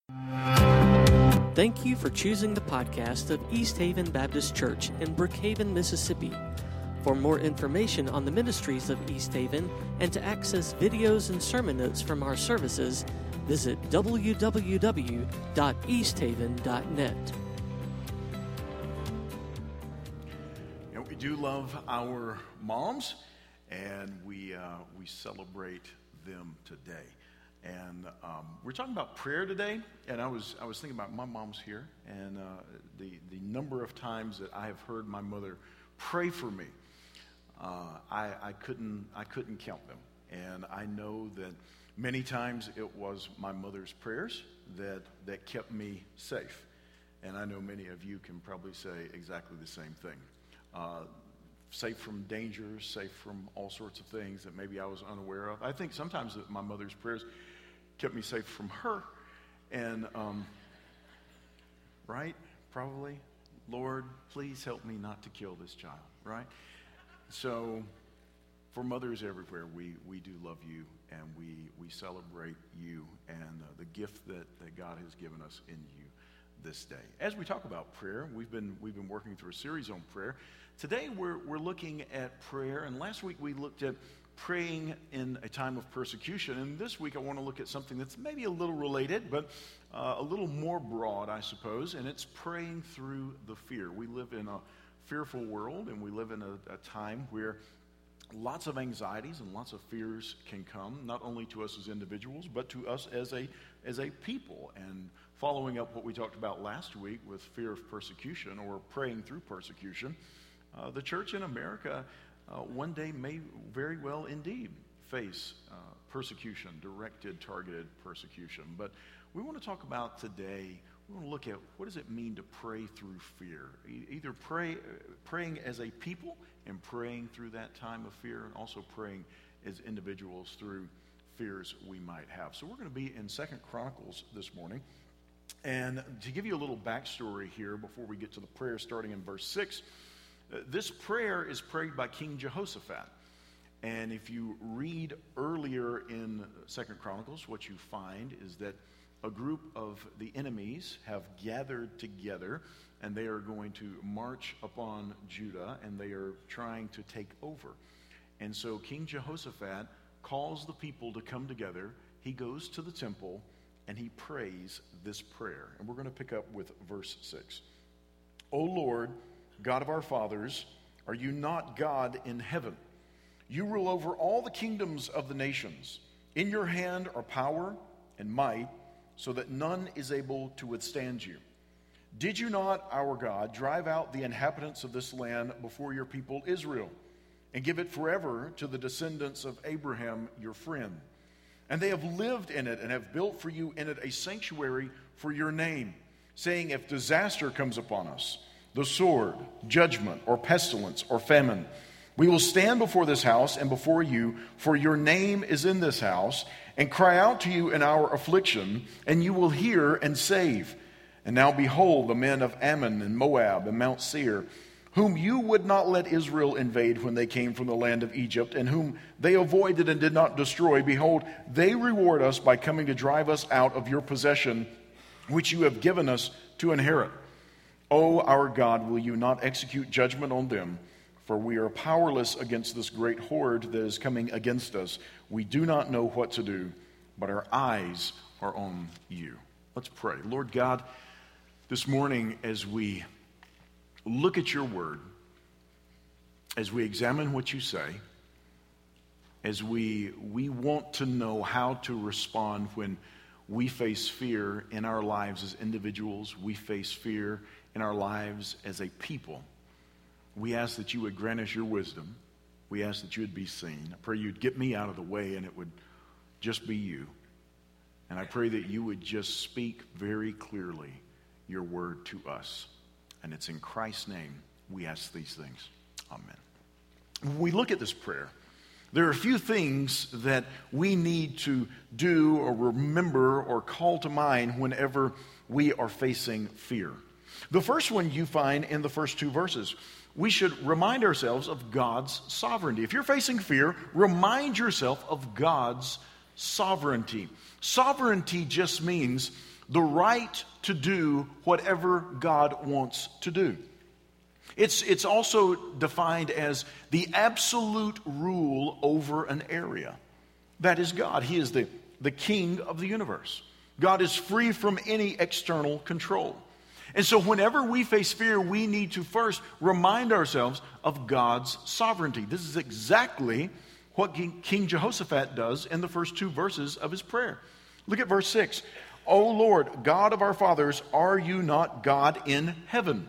Thank you for choosing the podcast of East Haven Baptist Church in Brookhaven, Mississippi. For more information on the ministries of East Haven and to access videos and sermon notes from our services, visit www.easthaven.net. And we do love our moms, and we celebrate them today. And we're talking about prayer today, and I was thinking about my mom's here, and the number of times that I have heard my mother pray for me, I couldn't count them. And I know that many times it was my mother's prayers that kept me safe. And I know many of you can probably say exactly the same thing. Safe from dangers, safe from all sorts of things that maybe I was unaware of. I think sometimes that my mother's prayers kept me safe from her. And, right? Probably, Lord, please help me not to kill this child, right? So, for mothers everywhere, we do love you, and we celebrate you and the gift that God has given us in you this day. As we talk about prayer, we've been working through a series on prayer. Today we're looking at prayer, and last week we looked at praying in a time of persecution, and this week I want to look at something that's maybe a little related, but a little more broad, I suppose, and it's praying through the fear. We live in a fearful world, and we live in a time where lots of anxieties and lots of fears can come, not only to us as individuals, but to us as a people. And following up what we talked about last week with fear of persecution or praying through persecution, the church in America one day may very well indeed face persecution, directed, targeted persecution. But we want to talk about today, we want to look at what does it mean to pray through fear. Either praying as a people and praying through that time of fear, and also praying as individuals through fears we might have. So we're going to be in 2 Chronicles this morning. And to give you a little backstory here before we get to the prayer starting in verse 6, this prayer is prayed by King Jehoshaphat. And if you read earlier in 2 Chronicles, what you find is that a group of the enemies have gathered together, and they are going to march upon Judah, and they are trying to take over. And so King Jehoshaphat calls the people to come together. He goes to the temple, and he prays this prayer. And we're going to pick up with verse 6. O Lord, God of our fathers, are you not God in heaven? You rule over all the kingdoms of the nations. In your hand are power and might, so that none is able to withstand you. Did you not, our God, drive out the inhabitants of this land before your people Israel, and give it forever to the descendants of Abraham, your friend? And they have lived in it and have built for you in it a sanctuary for your name, saying, if disaster comes upon us, the sword, judgment, or pestilence, or famine, we will stand before this house and before you, for your name is in this house, and cry out to you in our affliction, and you will hear and save. And now behold, the men of Ammon and Moab and Mount Seir, whom you would not let Israel invade when they came from the land of Egypt, and whom they avoided and did not destroy, behold, they reward us by coming to drive us out of your possession, which you have given us to inherit. O our God, will you not execute judgment on them? For we are powerless against this great horde that is coming against us. We do not know what to do, but our eyes are on you. Let's pray. Lord God, this morning as we look at your word, as we examine what you say, as we want to know how to respond when we face fear in our lives as individuals, we face fear in our lives as a people. We ask that you would grant us your wisdom. We ask that you would be seen. I pray you'd get me out of the way and it would just be you. And I pray that you would just speak very clearly your word to us. And it's in Christ's name we ask these things. Amen. When we look at this prayer, there are a few things that we need to do or remember or call to mind whenever we are facing fear. The first one you find in the first two verses. We should remind ourselves of God's sovereignty. If you're facing fear, remind yourself of God's sovereignty. Sovereignty just means the right to do whatever God wants to do. It's also defined as the absolute rule over an area. That is God. He is the king of the universe. God is free from any external control. And so whenever we face fear, we need to first remind ourselves of God's sovereignty. This is exactly what King Jehoshaphat does in the first two verses of his prayer. Look at verse 6. O Lord, God of our fathers, are you not God in heaven?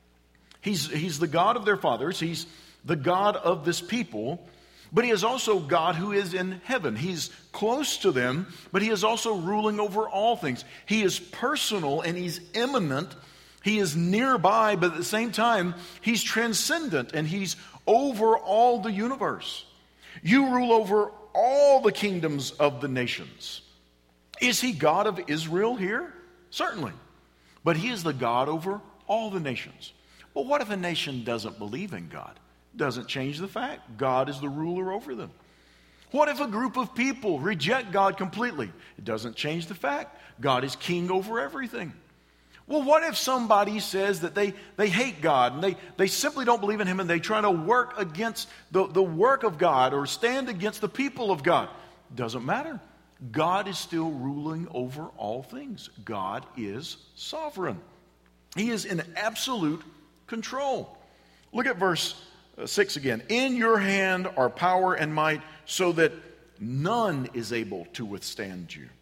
He's the God of their fathers. He's the God of this people. But he is also God who is in heaven. He's close to them, but he is also ruling over all things. He is personal and he's immanent. He is nearby, but at the same time, he's transcendent and he's over all the universe. You rule over all the kingdoms of the nations. Is he God of Israel here? Certainly. But he is the God over all the nations. Well, what if a nation doesn't believe in God? Doesn't change the fact God is the ruler over them. What if a group of people reject God completely? It doesn't change the fact God is king over everything. Well, what if somebody says that they hate God and they simply don't believe in him and they try to work against the work of God or stand against the people of God? Doesn't matter. God is still ruling over all things. God is sovereign. He is in absolute control. Look at verse 6 again. In your hand are power and might, so that none is able to withstand you.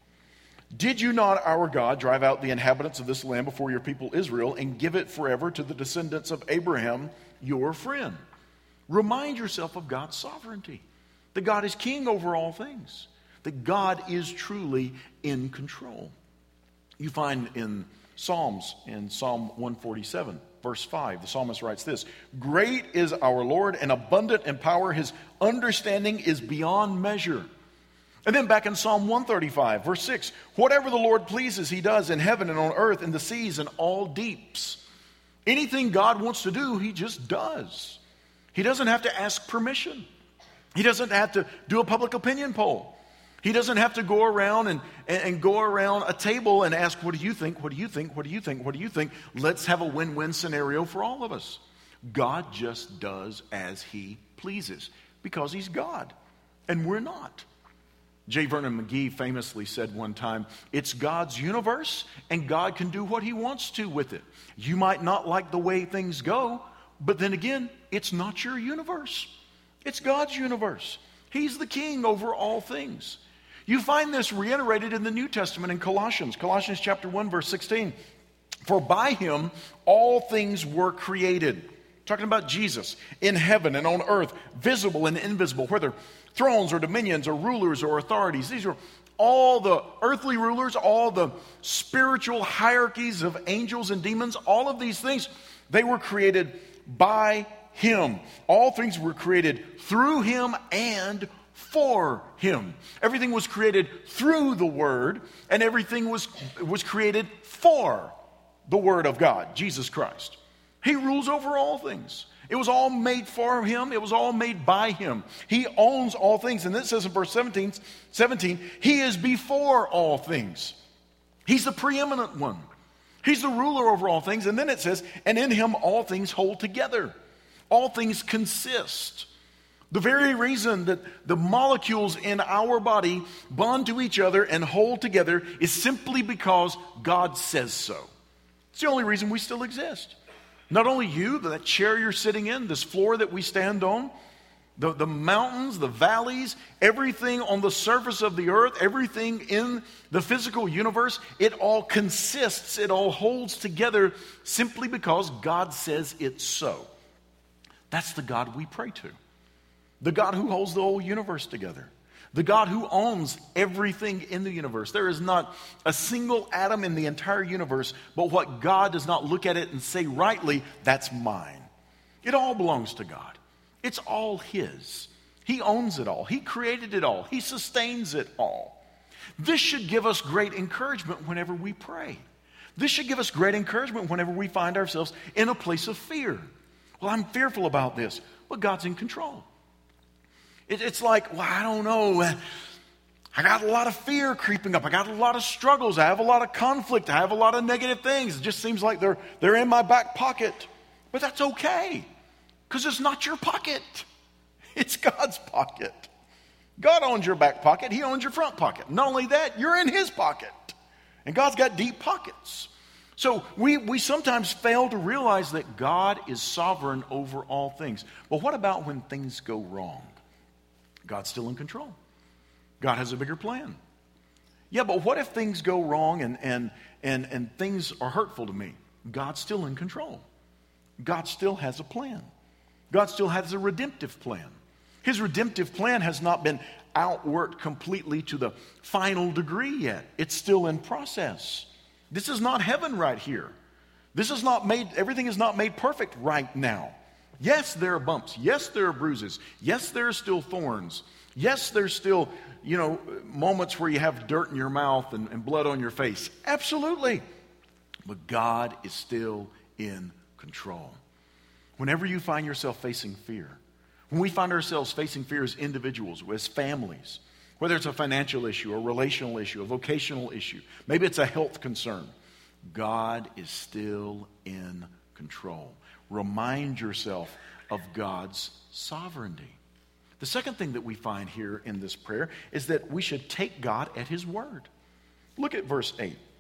Did you not, our God, drive out the inhabitants of this land before your people Israel and give it forever to the descendants of Abraham, your friend? Remind yourself of God's sovereignty, that God is king over all things, that God is truly in control. You find in Psalms, in Psalm 147, verse 5, the psalmist writes this: Great is our Lord and abundant in power. His understanding is beyond measure. And then back in Psalm 135, verse 6, whatever the Lord pleases, he does in heaven and on earth, in the seas and all deeps. Anything God wants to do, he just does. He doesn't have to ask permission. He doesn't have to do a public opinion poll. He doesn't have to go around and go around a table and ask, what do you think? What do you think? What do you think? What do you think? Let's have a win-win scenario for all of us. God just does as he pleases because he's God and we're not. J. Vernon McGee famously said one time, it's God's universe and God can do what he wants to with it. You might not like the way things go, but then again, it's not your universe. It's God's universe. He's the king over all things. You find this reiterated in the New Testament in Colossians chapter 1, verse 16. For by him all things were created. Talking about Jesus in heaven and on earth, visible and invisible, whether thrones or dominions or rulers or authorities. These are all the earthly rulers, all the spiritual hierarchies of angels and demons, all of these things, they were created by him. All things were created through him and for him. Everything was created through the Word, and everything was created for the Word of God, Jesus Christ. He rules over all things. It was all made for him. It was all made by him. He owns all things. And then it says in verse 17, he is before all things. He's the preeminent one. He's the ruler over all things. And then it says, and in him all things hold together. All things consist. The very reason that the molecules in our body bond to each other and hold together is simply because God says so. It's the only reason we still exist. Not only you, that chair you're sitting in, this floor that we stand on, the mountains, the valleys, everything on the surface of the earth, everything in the physical universe, it all consists, it all holds together simply because God says it's so. That's the God we pray to. The God who holds the whole universe together. The God who owns everything in the universe. There is not a single atom in the entire universe, but what God does not look at it and say rightly, that's mine. It all belongs to God. It's all his. He owns it all. He created it all. He sustains it all. This should give us great encouragement whenever we pray. This should give us great encouragement whenever we find ourselves in a place of fear. Well, I'm fearful about this. Well, God's in control. It's like, well, I don't know. I got a lot of fear creeping up. I got a lot of struggles. I have a lot of conflict. I have a lot of negative things. It just seems like they're in my back pocket. But that's okay, because it's not your pocket. It's God's pocket. God owns your back pocket. He owns your front pocket. Not only that, you're in his pocket. And God's got deep pockets. So we sometimes fail to realize that God is sovereign over all things. But what about when things go wrong? God's still in control. God has a bigger plan. Yeah, but what if things go wrong and things are hurtful to me? God's still in control. God still has a plan. God still has a redemptive plan. His redemptive plan has not been outworked completely to the final degree yet. It's still in process. This is not heaven right here. Everything is not made perfect right now. Yes, there are bumps. Yes, there are bruises. Yes, there are still thorns. Yes, there's still, moments where you have dirt in your mouth and blood on your face. Absolutely. But God is still in control. Whenever you find yourself facing fear, when we find ourselves facing fear as individuals, as families, whether it's a financial issue, a relational issue, a vocational issue, maybe it's a health concern, God is still in control. Remind yourself of God's sovereignty. The second thing that we find here in this prayer is that we should take God at his word. Look at verse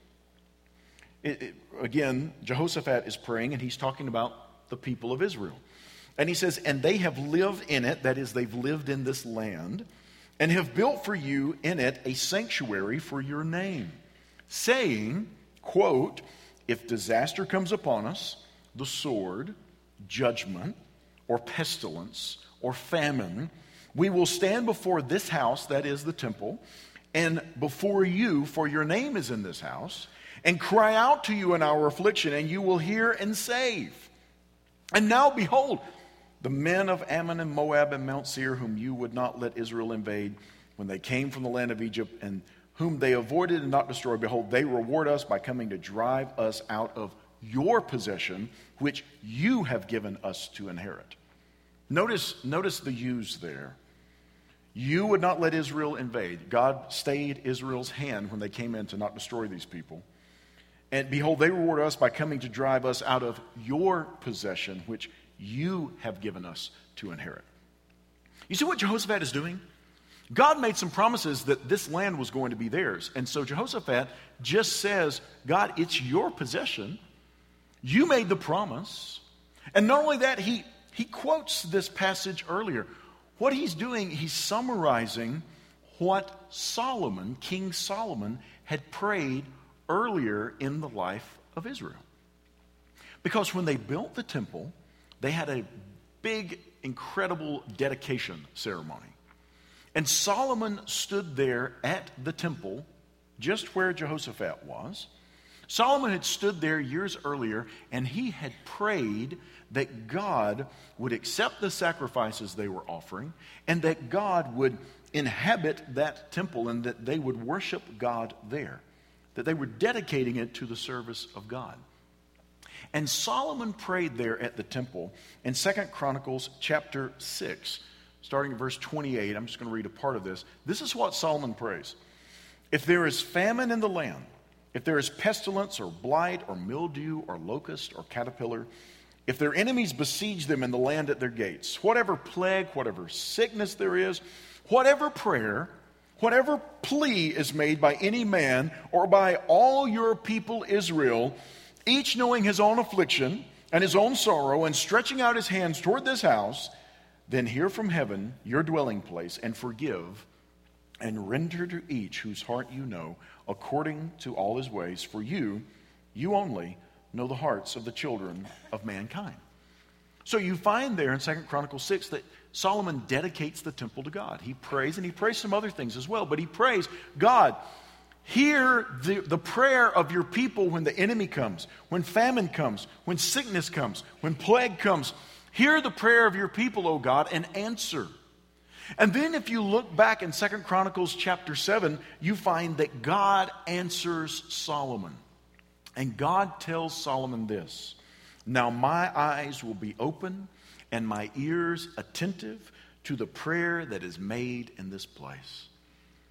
8. Again, Jehoshaphat is praying, and he's talking about the people of Israel. And he says, and they have lived in it, that is, they've lived in this land, and have built for you in it a sanctuary for your name, saying, quote, if disaster comes upon us, the sword, judgment, or pestilence, or famine, we will stand before this house, that is the temple, and before you, for your name is in this house, and cry out to you in our affliction, and you will hear and save. And now behold, the men of Ammon and Moab and Mount Seir, whom you would not let Israel invade when they came from the land of Egypt, and whom they avoided and not destroyed, behold, they reward us by coming to drive us out of your possession, which you have given us to inherit. Notice the use there. You would not let Israel invade. God stayed Israel's hand when they came in to not destroy these people. And behold, they reward us by coming to drive us out of your possession, which you have given us to inherit. You see what Jehoshaphat is doing? God made some promises that this land was going to be theirs. And so Jehoshaphat just says, God, it's your possession. You made the promise. And not only that, he quotes this passage earlier. What he's doing, he's summarizing what Solomon, King Solomon, had prayed earlier in the life of Israel. Because when they built the temple, they had a big, incredible dedication ceremony. And Solomon stood there at the temple, just where Jehoshaphat was. Solomon had stood there years earlier, and he had prayed that God would accept the sacrifices they were offering, and that God would inhabit that temple, and that they would worship God there, that they were dedicating it to the service of God. And Solomon prayed there at the temple in 2 Chronicles chapter 6, starting at verse 28. I'm just going to read a part of this. This is what Solomon prays. If there is famine in the land, if there is pestilence or blight or mildew or locust or caterpillar, if their enemies besiege them in the land at their gates, whatever plague, whatever sickness there is, whatever prayer, whatever plea is made by any man or by all your people Israel, each knowing his own affliction and his own sorrow and stretching out his hands toward this house, then hear from heaven your dwelling place and forgive and render to each whose heart you know according to all his ways. For you only know the hearts of the children of mankind. So you find there in 2 Chronicles 6 that Solomon dedicates the temple to God. He prays, and he prays some other things as well, but he prays, God, hear the prayer of your people when the enemy comes, when famine comes, when sickness comes, when plague comes. Hear the prayer of your people, O God, and answer. And then if you look back in 2 Chronicles chapter 7, you find that God answers Solomon. And God tells Solomon this, now my eyes will be open and my ears attentive to the prayer that is made in this place.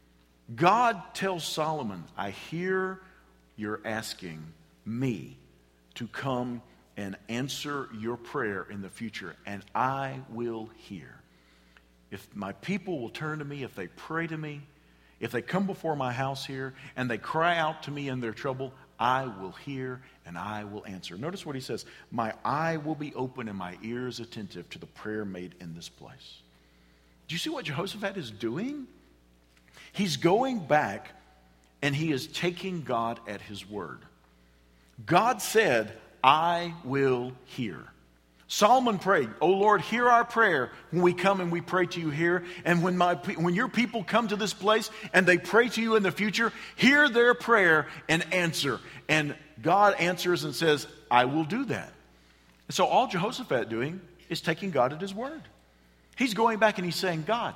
God tells Solomon, I hear you're asking me to come and answer your prayer in the future, and I will hear. If my people will turn to me, if they pray to me, if they come before my house here and they cry out to me in their trouble, I will hear and I will answer. Notice what he says. My eye will be open and my ears attentive to the prayer made in this place. Do you see what Jehoshaphat is doing? He's going back and he is taking God at his word. God said, I will hear. Solomon prayed, "O Lord, hear our prayer when we come and we pray to you here. And when your people come to this place and they pray to you in the future, hear their prayer and answer." And God answers and says, I will do that. And so all Jehoshaphat doing is taking God at his word. He's going back and he's saying, God,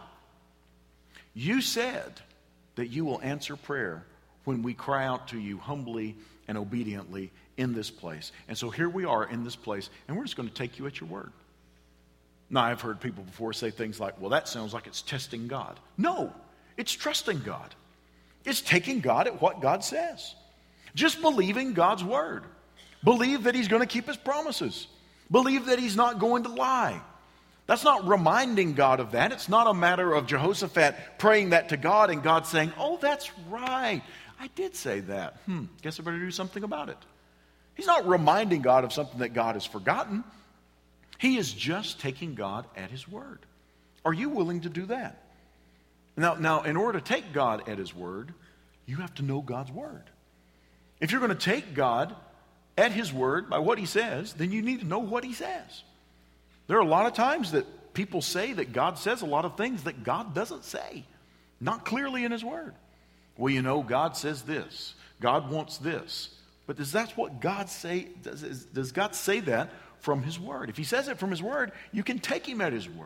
you said that you will answer prayer when we cry out to you humbly and obediently in this place. And so here we are in this place, and we're just going to take you at your word. Now, I've heard people before say things like, well, that sounds like it's testing God. No, it's trusting God. It's taking God at what God says. Just believing God's word. Believe that he's going to keep his promises. Believe that he's not going to lie. That's not reminding God of that. It's not a matter of Jehoshaphat praying that to God and God saying, oh, that's right. I did say that. Guess I better do something about it. He's not reminding God of something that God has forgotten. He is just taking God at his word. Are you willing to do that? Now, in order to take God at his word, you have to know God's word. If you're going to take God at his word by what he says, then you need to know what he says. There are a lot of times that people say that God says a lot of things that God doesn't say, not clearly in his word. Well, you know, God says this. God wants this. But does that what God say? Does God say that from his word? If he says it from his word, you can take him at his word.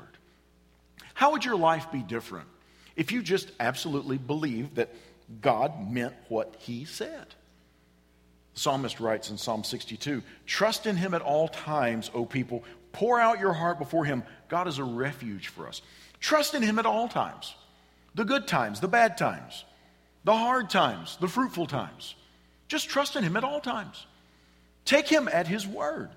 How would your life be different if you just absolutely believed that God meant what he said? The psalmist writes in Psalm 62, trust in him at all times, O people. Pour out your heart before him. God is a refuge for us. Trust in him at all times. The good times, the bad times, the hard times, the fruitful times. Just trust in him at all times. Take him at his word.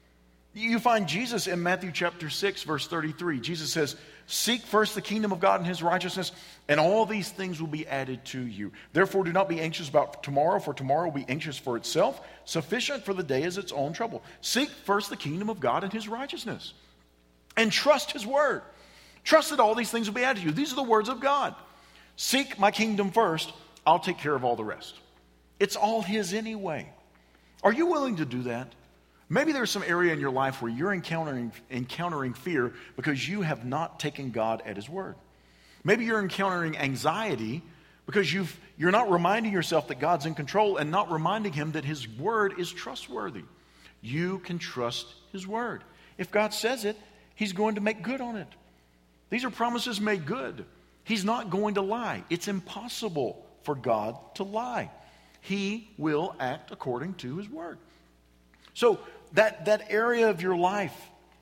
You find Jesus in Matthew chapter 6, verse 33. Jesus says, seek first the kingdom of God and his righteousness, and all these things will be added to you. Therefore, do not be anxious about tomorrow, for tomorrow will be anxious for itself. Sufficient for the day is its own trouble. Seek first the kingdom of God and his righteousness, and trust his word. Trust that all these things will be added to you. These are the words of God. Seek my kingdom first. I'll take care of all the rest. It's all his anyway. Are you willing to do that? Maybe there's some area in your life where you're encountering fear because you have not taken God at his word. Maybe you're encountering anxiety because you're not reminding yourself that God's in control and not reminding him that his word is trustworthy. You can trust his word. If God says it, he's going to make good on it. These are promises made good. He's not going to lie. It's impossible for God to lie. He will act according to his word. So that area of your life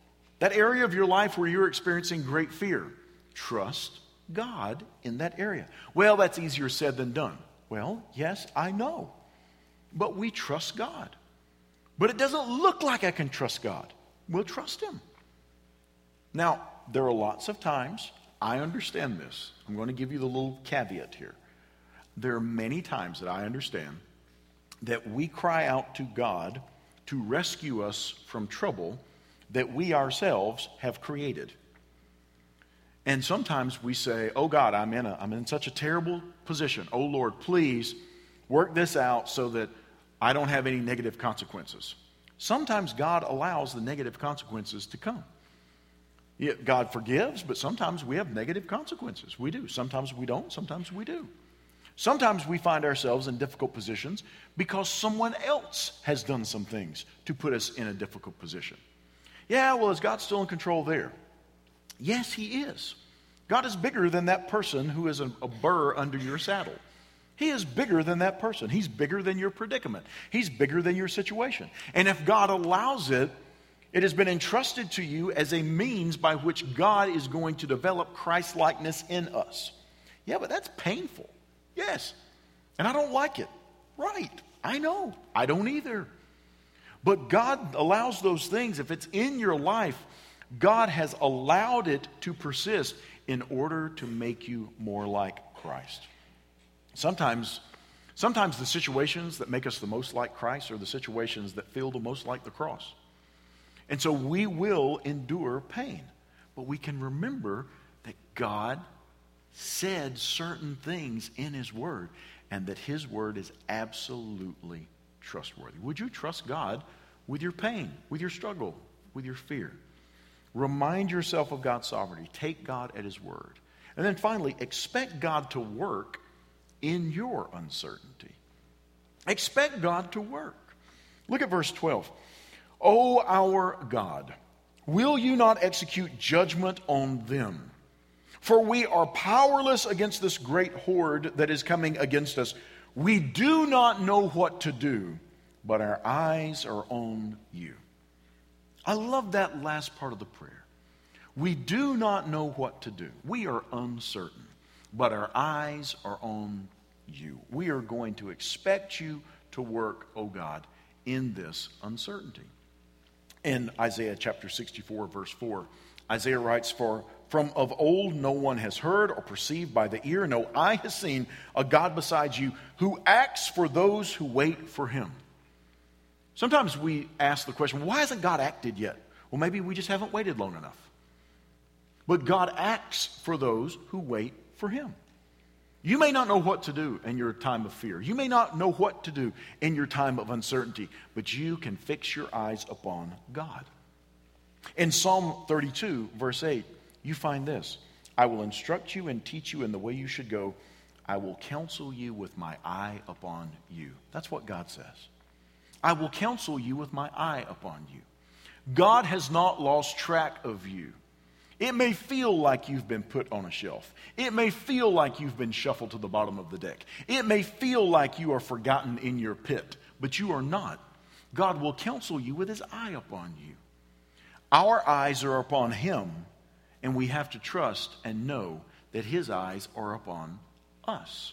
where you're experiencing great fear, trust God in that area. Well, that's easier said than done. Well, yes, I know. But we trust God. But it doesn't look like I can trust God. We'll trust him. Now, there are lots of times, I understand this. I'm going to give you the little caveat here. There are many times that I understand that we cry out to God to rescue us from trouble that we ourselves have created. And sometimes we say, oh God, I'm in such a terrible position. Oh Lord, please work this out so that I don't have any negative consequences. Sometimes God allows the negative consequences to come. God forgives, but sometimes we have negative consequences. We do. Sometimes we don't. Sometimes we do. Sometimes we find ourselves in difficult positions because someone else has done some things to put us in a difficult position. Yeah, well, is God still in control there? Yes, he is. God is bigger than that person who is a burr under your saddle. He is bigger than that person. He's bigger than your predicament. He's bigger than your situation. And if God allows it, it has been entrusted to you as a means by which God is going to develop Christ-likeness in us. Yeah, but that's painful. Yes. And I don't like it. Right. I know. I don't either. But God allows those things. If it's in your life, God has allowed it to persist in order to make you more like Christ. Sometimes the situations that make us the most like Christ are the situations that feel the most like the cross. And so we will endure pain. But we can remember that God said certain things in His Word, and that His Word is absolutely trustworthy. Would you trust God with your pain, with your struggle, with your fear? Remind yourself of God's sovereignty. Take God at His Word. And then finally, expect God to work in your uncertainty. Expect God to work. Look at verse 12. O our God, will you not execute judgment on them? For we are powerless against this great horde that is coming against us. We do not know what to do, but our eyes are on you. I love that last part of the prayer. We do not know what to do. We are uncertain, but our eyes are on you. We are going to expect you to work, O God, in this uncertainty. In Isaiah chapter 64, verse 4, Isaiah writes, For from of old no one has heard or perceived by the ear, no eye has seen a God besides you who acts for those who wait for Him. Sometimes we ask the question, why hasn't God acted yet? Well, maybe we just haven't waited long enough. But God acts for those who wait for Him. You may not know what to do in your time of fear. You may not know what to do in your time of uncertainty, but you can fix your eyes upon God. In Psalm 32, verse 8, you find this. I will instruct you and teach you in the way you should go. I will counsel you with my eye upon you. That's what God says. I will counsel you with my eye upon you. God has not lost track of you. It may feel like you've been put on a shelf. It may feel like you've been shuffled to the bottom of the deck. It may feel like you are forgotten in your pit, but you are not. God will counsel you with His eye upon you. Our eyes are upon Him, and we have to trust and know that His eyes are upon us.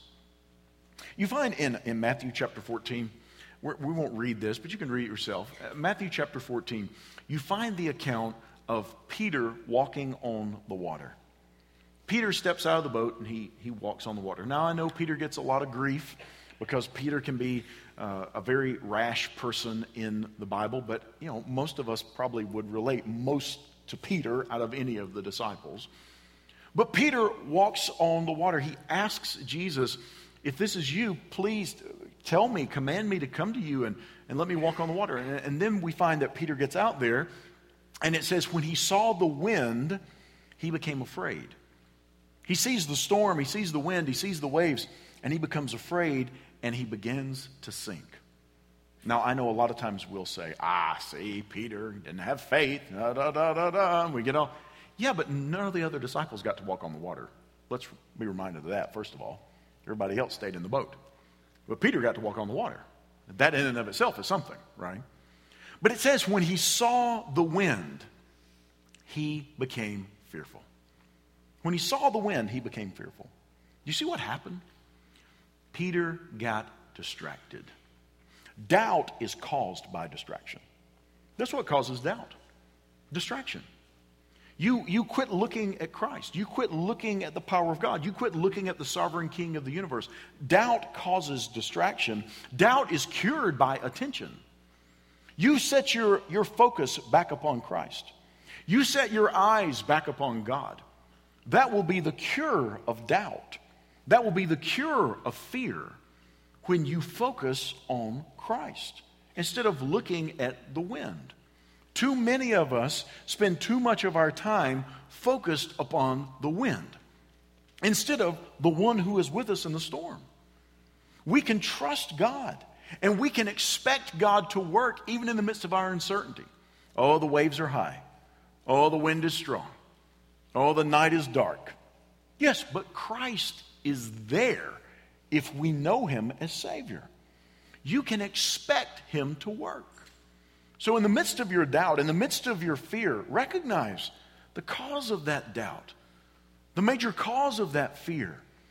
You find in Matthew chapter 14, we won't read this, but you can read it yourself. Matthew chapter 14, you find the account of Peter walking on the water. Peter steps out of the boat and he walks on the water. Now I know Peter gets a lot of grief because Peter can be a very rash person in the Bible, but most of us probably would relate most to Peter out of any of the disciples. But Peter walks on the water. He asks Jesus, if this is you, please tell me, command me to come to you and let me walk on the water. And then we find that Peter gets out there, and it says, when he saw the wind, he became afraid. He sees the storm, he sees the wind, he sees the waves, and he becomes afraid, and he begins to sink. Now, I know a lot of times we'll say, see, Peter didn't have faith, and we get all. Yeah, but none of the other disciples got to walk on the water. Let's be reminded of that, first of all. Everybody else stayed in the boat. But Peter got to walk on the water. That in and of itself is something, right? But it says when he saw the wind, he became fearful. When he saw the wind, he became fearful. You see what happened? Peter got distracted. Doubt is caused by distraction. That's what causes doubt. Distraction. You quit looking at Christ. You quit looking at the power of God. You quit looking at the sovereign King of the universe. Doubt causes distraction. Doubt is cured by attention. You set your focus back upon Christ. You set your eyes back upon God. That will be the cure of doubt. That will be the cure of fear when you focus on Christ instead of looking at the wind. Too many of us spend too much of our time focused upon the wind instead of the one who is with us in the storm. We can trust God and we can expect God to work even in the midst of our uncertainty. Oh, the waves are high. Oh, the wind is strong. Oh, the night is dark. Yes, but Christ is there if we know Him as Savior. You can expect Him to work. So in the midst of your doubt, in the midst of your fear, recognize the cause of that doubt. The major cause of that fear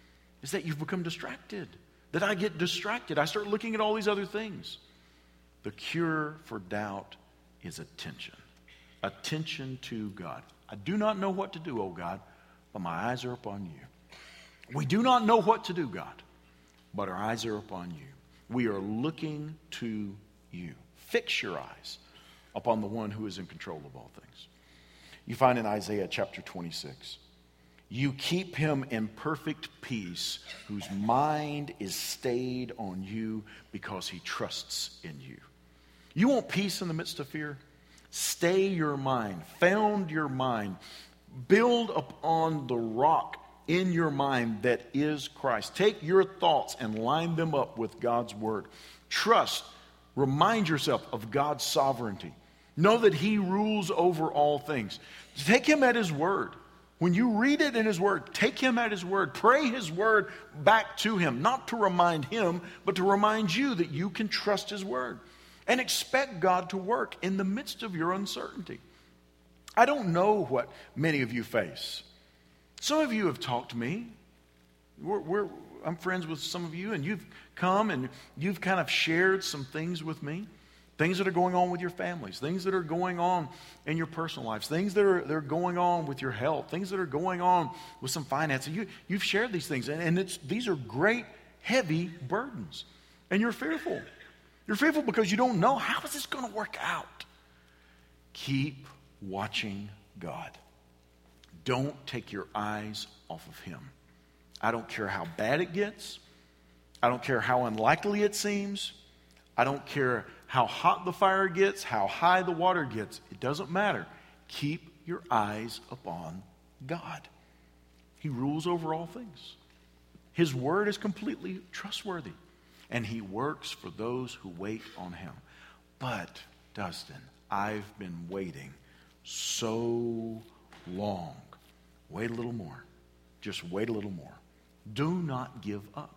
is that you've become distracted, that I get distracted. I start looking at all these other things. The cure for doubt is attention. Attention to God. I do not know what to do, oh God, but my eyes are upon you. We do not know what to do, God, but our eyes are upon you. We are looking to you. Fix your eyes upon the one who is in control of all things. You find in Isaiah chapter 26, you keep him in perfect peace whose mind is stayed on you because he trusts in you. You want peace in the midst of fear? Stay your mind, found your mind, build upon the rock in your mind that is Christ. Take your thoughts and line them up with God's word. Trust, remind yourself of God's sovereignty. Know that he rules over all things. Take him at his word. When you read it in his word, take him at his word. Pray his word back to him, not to remind him, but to remind you that you can trust his word. And expect God to work in the midst of your uncertainty. I don't know what many of you face. Some of you have talked to me. I'm friends with some of you, and you've come and you've kind of shared some things with me. Things that are going on with your families, things that are going on in your personal lives, things that are going on with your health, things that are going on with some finances. You've shared these things, and these are great, heavy burdens. And you're fearful. You're fearful because you don't know, how is this going to work out? Keep watching God. Don't take your eyes off of him. I don't care how bad it gets. I don't care how unlikely it seems. I don't care how hot the fire gets, how high the water gets. It doesn't matter. Keep your eyes upon God. He rules over all things. His word is completely trustworthy. And he works for those who wait on him. But, Dustin, I've been waiting so long. Wait a little more. Just wait a little more. Do not give up.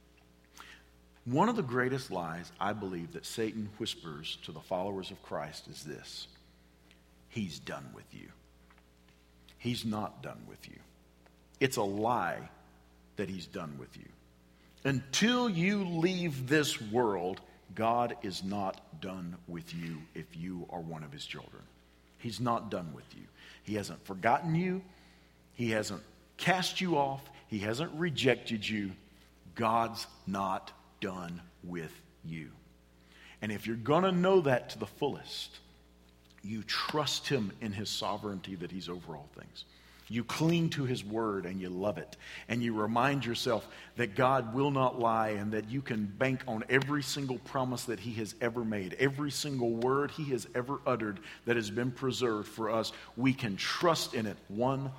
One of the greatest lies I believe that Satan whispers to the followers of Christ is this: he's done with you. He's not done with you. It's a lie that he's done with you. Until you leave this world, God is not done with you if you are one of his children. He's not done with you. He hasn't forgotten you. He hasn't cast you off. He hasn't rejected you. God's not done with you. And if you're going to know that to the fullest, you trust him in his sovereignty that he's over all things. You cling to his word and you love it. And you remind yourself that God will not lie and that you can bank on every single promise that he has ever made. Every single word he has ever uttered that has been preserved for us. We can trust in it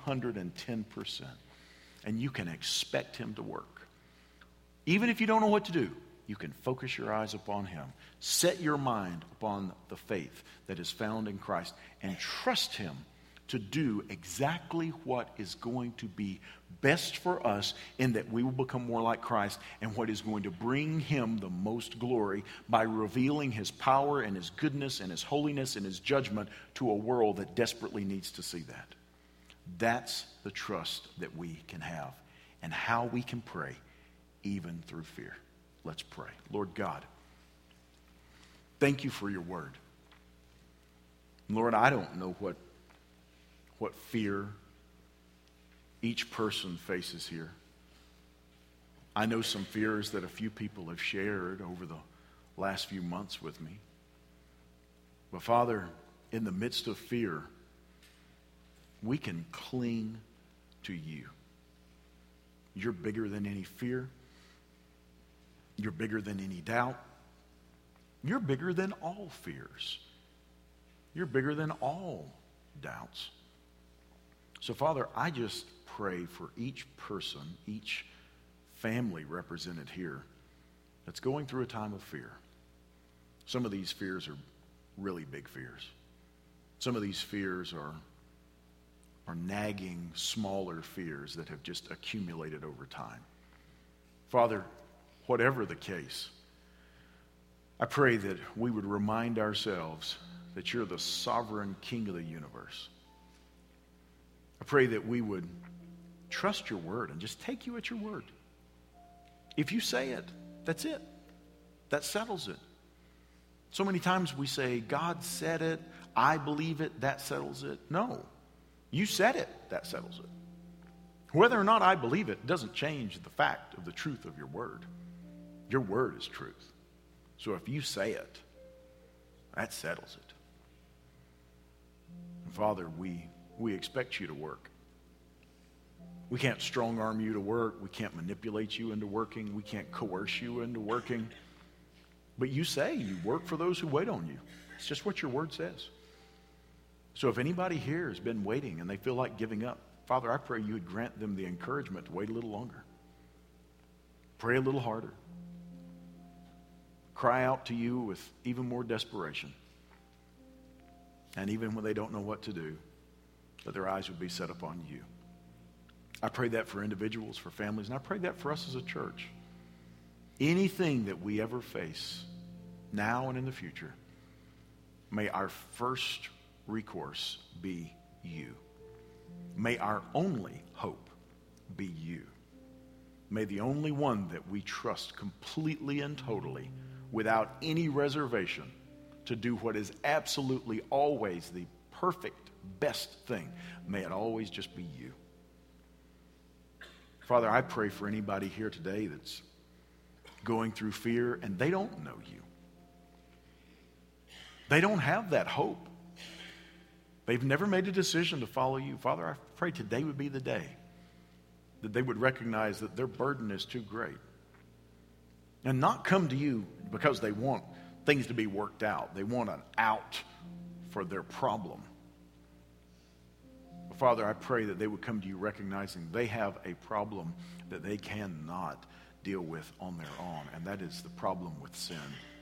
110%. And you can expect him to work. Even if you don't know what to do, you can focus your eyes upon him. Set your mind upon the faith that is found in Christ and trust him to do exactly what is going to be best for us, in that we will become more like Christ, and what is going to bring him the most glory by revealing his power and his goodness and his holiness and his judgment to a world that desperately needs to see that. That's the trust that we can have, and how we can pray even through fear. Let's pray. Lord God, thank you for your word. Lord, I don't know what fear each person faces here. I know some fears that a few people have shared over the last few months with me. But Father, in the midst of fear, we can cling to you. You're bigger than any fear. You're bigger than any doubt. You're bigger than all fears. You're bigger than all doubts. So, Father, I just pray for each person, each family represented here that's going through a time of fear. Some of these fears are really big fears. Some of these fears are nagging, smaller fears that have just accumulated over time. Father, whatever the case, I pray that we would remind ourselves that you're the sovereign King of the universe. I pray that we would trust your word and just take you at your word. If you say it, that's it. That settles it. So many times we say, God said it, I believe it, that settles it. No. You said it, that settles it. Whether or not I believe it doesn't change the fact of the truth of your word. Your word is truth. So if you say it, that settles it. And Father, we expect you to work. We can't strong arm you to work. We can't manipulate you into working. We can't coerce you into working. But you say you work for those who wait on you. It's just what your word says. So if anybody here has been waiting and they feel like giving up, Father, I pray you would grant them the encouragement to wait a little longer. Pray a little harder. Cry out to you with even more desperation. And even when they don't know what to do, that their eyes would be set upon you. I pray that for individuals, for families, and I pray that for us as a church. Anything that we ever face, now and in the future, may our first recourse be you. May our only hope be you. May the only one that we trust completely and totally, without any reservation, to do what is absolutely always the perfect, best thing, may it always just be you. Father, I pray for anybody here today that's going through fear and they don't know you. They don't have that hope. They've never made a decision to follow you. Father, I pray today would be the day that they would recognize that their burden is too great. And not come to you because they want things to be worked out. They want an out for their problem. But Father, I pray that they would come to you recognizing they have a problem that they cannot deal with on their own, and that is the problem with sin.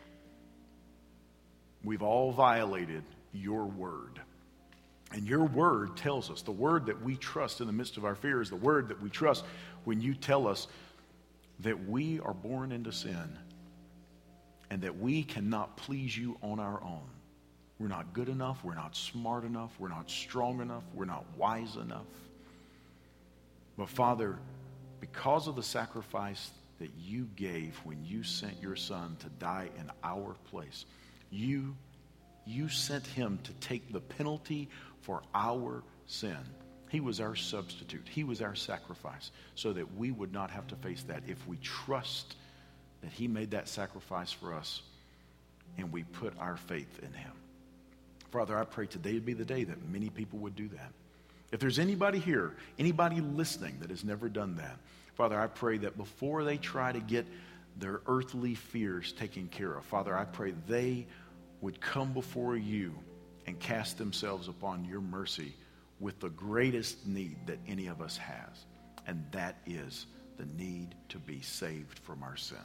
We've all violated your word. And your word tells us, the word that we trust in the midst of our fear is the word that we trust when you tell us that we are born into sin and that we cannot please you on our own. We're not good enough, we're not smart enough, we're not strong enough, we're not wise enough. But Father, because of the sacrifice that you gave when you sent your Son to die in our place, you sent him to take the penalty for our sin. He was our substitute. He was our sacrifice so that we would not have to face that if we trust that he made that sacrifice for us and we put our faith in him. Father, I pray today would be the day that many people would do that. If there's anybody here, anybody listening that has never done that, Father, I pray that before they try to get their earthly fears taken care of, Father, I pray they would come before you and cast themselves upon your mercy with the greatest need that any of us has, and that is the need to be saved from our sin.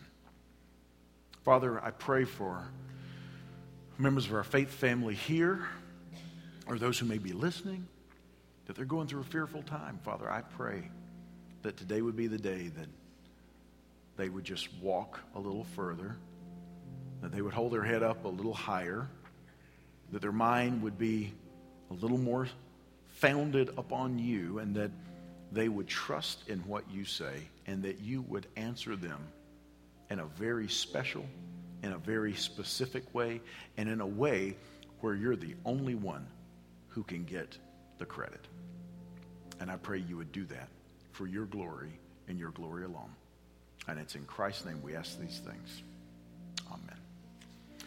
Father, I pray for members of our faith family here, or those who may be listening, that they're going through a fearful time. Father, I pray that today would be the day that they would just walk a little further, that they would hold their head up a little higher, that their mind would be a little more founded upon you, and that they would trust in what you say, and that you would answer them in a very special, in a very specific way, and in a way where you're the only one who can get the credit. And I pray you would do that for your glory and your glory alone. And it's in Christ's name we ask these things. Amen.